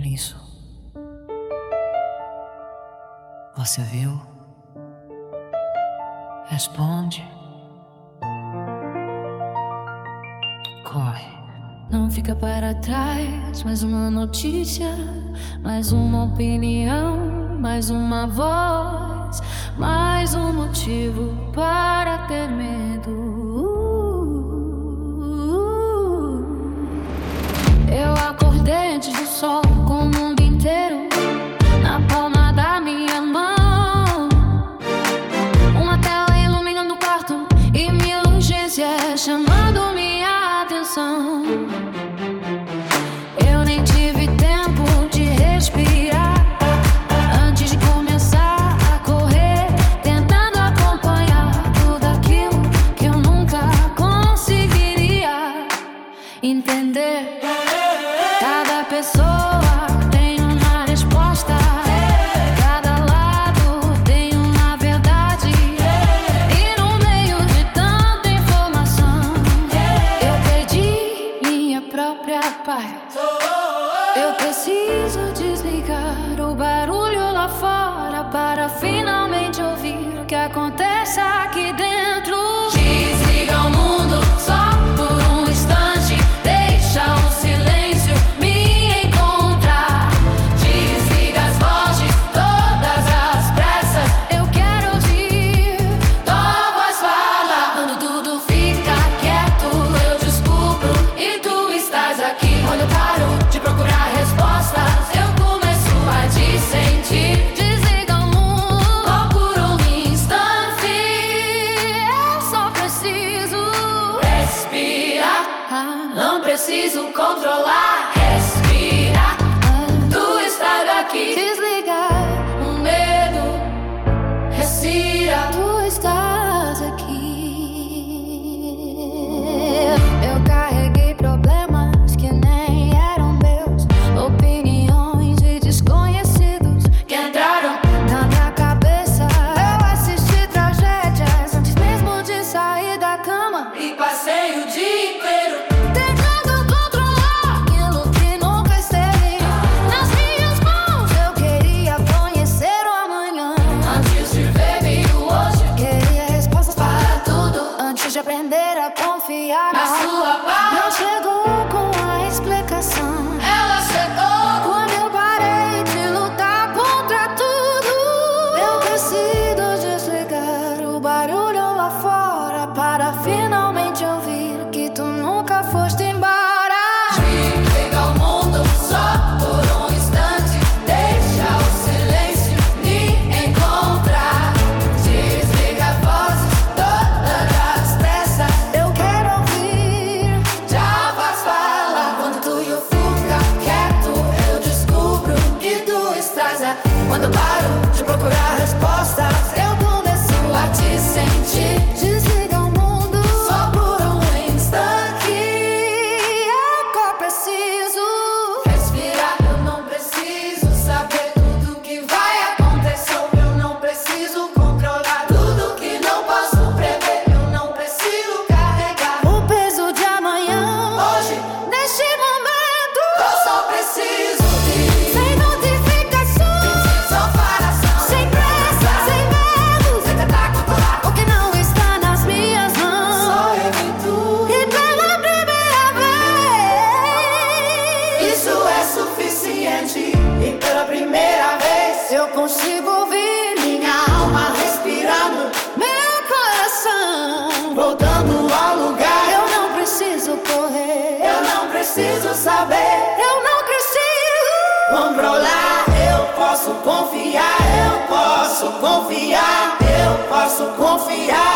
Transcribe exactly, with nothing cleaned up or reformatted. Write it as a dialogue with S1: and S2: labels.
S1: nisso. Você viu? Responde. Corre.
S2: Não fica para trás, mais uma notícia, mais uma opinião, mais uma voz, mais um motivo para ter medo. Eu acordei antes do sol, com o mundo inteiro na palma da minha mão. Uma tela iluminando o quarto e minha urgência chamando minha atenção. Eu nem tive tempo de respirar antes de começar a correr, tentando acompanhar tudo aquilo que eu nunca conseguiria entender. Cada pessoa tem uma resposta, cada lado tem uma verdade, e no meio de tanta informação eu perdi minha própria paz. Eu preciso desligar o barulho lá fora para finalmente ouvir o que acontece aqui dentro. Desliga o mundo só por um instante, deixa o silêncio me encontrar. Desliga as vozes, todas as pressas, eu quero ouvir tua voz falar. Quando tudo fica quieto, eu descubro e tu estás aqui. Quando eu paro de procurar respostas, eu começo a te sentir. Desliga o mundo só por um instante, eu só preciso respirar. Não preciso controlar, respirar. Tu estás aqui. Desligar o medo, respira. Tu estás aqui. Eu carreguei problemas que nem eram meus, opiniões de desconhecidos que entraram na minha cabeça. Eu assisti tragédias antes mesmo de sair da cama e passei o dia inteiro tentando controlar aquilo que nunca esteve nas minhas mãos. Eu queria conhecer o amanhã antes de ver o hoje. Queria respostas para tudo antes de aprender a confiar na sua paz. Não chegou com a explicação, ela chegou quando eu parei de lutar contra tudo. Eu preciso desligar o barulho lá fora para finalmente ouvir que tu nunca foste embora. Desliga o mundo só por um instante, deixa o silêncio me encontrar. Desliga as vozes, todas as pressas, eu quero ouvir tua voz falar. Quando tudo fica quieto, eu descubro que tu estás aqui. Quando eu paro de procurar respostas, eu começo a te sentir. Desliga o mundo só por um instante, eu preciso respirar. Eu não preciso saber tudo que vai acontecer. Eu não preciso controlar tudo que não posso prever. Eu não preciso carregar o peso de amanhã hoje, neste momento. Eu só preciso de sem notificação, sem comparação, sem pressa, sem medo, sem tentar controlar o que não está nas minhas mãos. Só eu e tu, e pela primeira vez isso é suficiente. E pela primeira vez eu consigo ouvir minha alma respirando, meu coração voltando ao lugar. Eu não preciso correr, eu não preciso saber, eu não preciso controlar. Eu posso confiar, eu posso confiar, eu posso confiar.